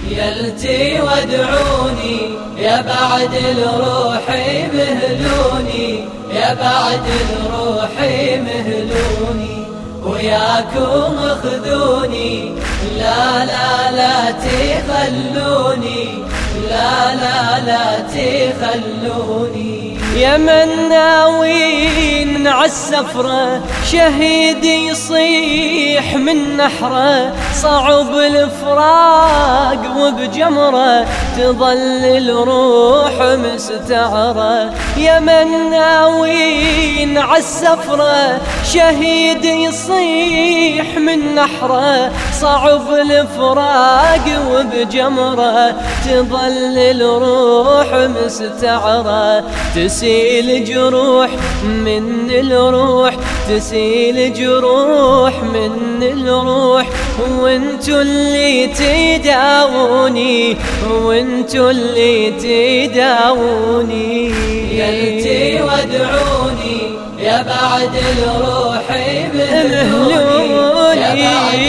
يلتي وادعوني يا بعد الروح مهلوني، يا بعد الروح مهلوني، وياكم اخذوني، لا لا لا تخلوني، لا لا لا تخلوني. يا من ناوين عالسفرة شهيد يصيح من نحره، صعب الفراق وبجمره تظل الروح مستعرة. يا من ناوين عالسفرة شهيد يصيح من نحره، صعب الفراق وبجمره تظل الروح مستعرة. تسيل جروح من الروح، تسيل جروح من الروح، وانتو اللي تداووني، وانتو اللي تداووني. يلتي وادعوني يا بعد الروح مهلوني، يا بعد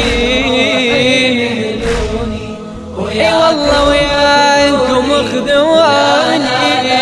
الروح مهلوني، اي والله وياكم اخذوني،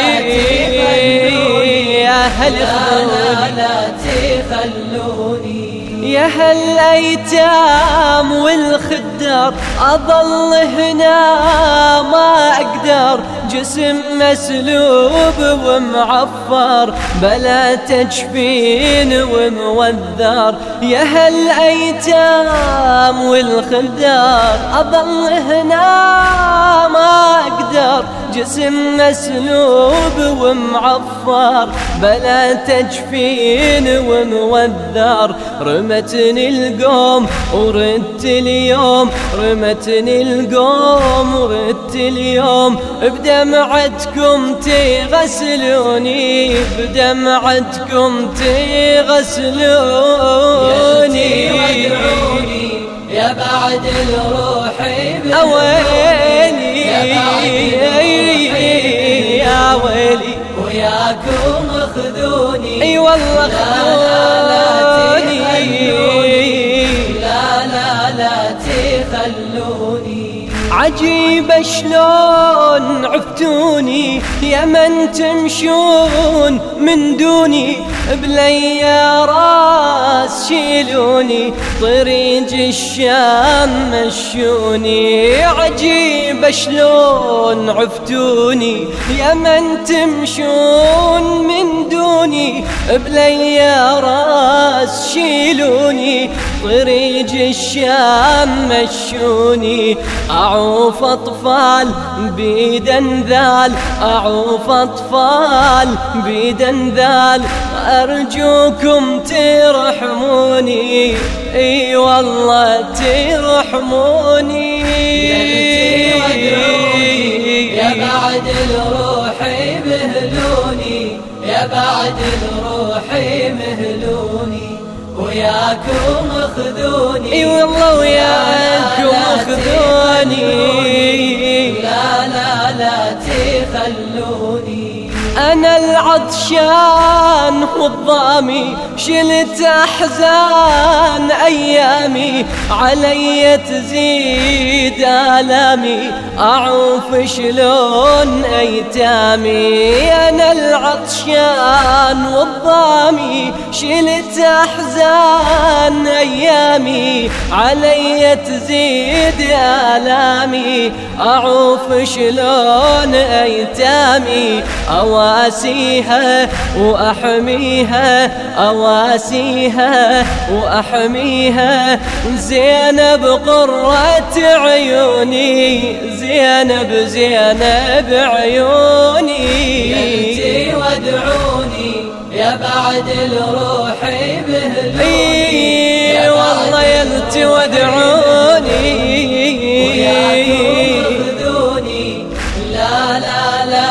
يا هل لا تخلوني. يا هالايتام والخدار اظل هنا ما اقدر، جسم مسلوب ومعفر بلا تجفين وموذر. يا هالايتام والخدار اظل هنا ما اقدر، جسم مسلوب ومعفر بلا تجفين وموذر. رمتني القوم وردت اليوم، رمتني القوم وردت اليوم، بدمعتكم تغسلوني، بدمعتكم تغسلوني. وادعوني يا بعد الروح أويلي يا ويلي، وياكم اخذوني، اي والله خذوني، لا لا لا تخلوني. عجيب شلون عفتوني يا من تمشون من دوني، بلي راس شيلوني، طريق الشام مشوني. عجيب شلون عفتوني يا من تمشون من دوني، بلي راس شيلوني، طريق الشام مشوني. أعوف أطفال بيد ذال، أعوف أطفال بيد ذال، أرجوكم ترحموني، اي والله ترحموني. يلتي وادعوني يا بعد الروح مهلوني، يا بعد الروح مهلوني، وياكم اخذوني، اي والله وياكم اخذوني، لا لا لا تخلوني. أنا العطشان والضامي شلت أحزان أيامي، علي تزيد آلامي، أعوف شلون أيتامي. أنا العطشان والضامي شلت أحزان أيامي، علي تزيد آلامي، أعوف شلون أيتامي. أواسيها وأحميها، أواسيها وأحميها، زينب قرة عيوني، زينب زينب عيوني. يلتي وادعوني يا بعد الروح مهلوني، اي والله يلتي وادعوني، وياكم اخذوني، لا لا لا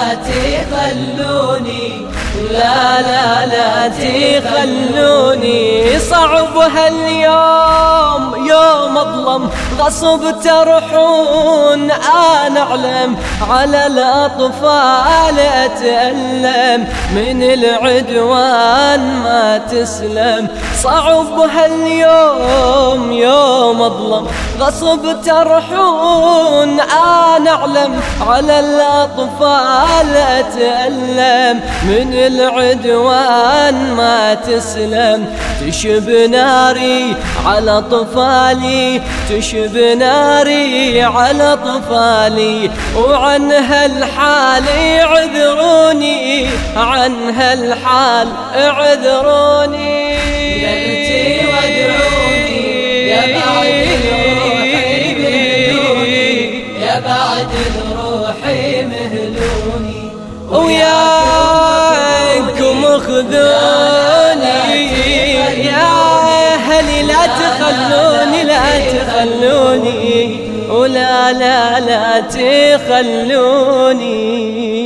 تخلوني، لا لا لا تخلوني. صعب هاليوم يوم اظلم غصب ترحون أنا أعلم على الأطفال أتألم من العدوان ما تسلم صعب هاليوم يوم أظلم غصب ترحون أنا أعلم على الأطفال أتألم من العدوان ما تسلم تشب ناري على طفالي تشب ناري على طفالي وعن هالحال اعذروني عن هالحال اعذروني قلتي وادعوني يا بعد الروح مهلوني يا بعد الروح مهلوني وياكم خذوني يا أهلي لا تخلوني لا تخلوني ولا لا لا تخلوني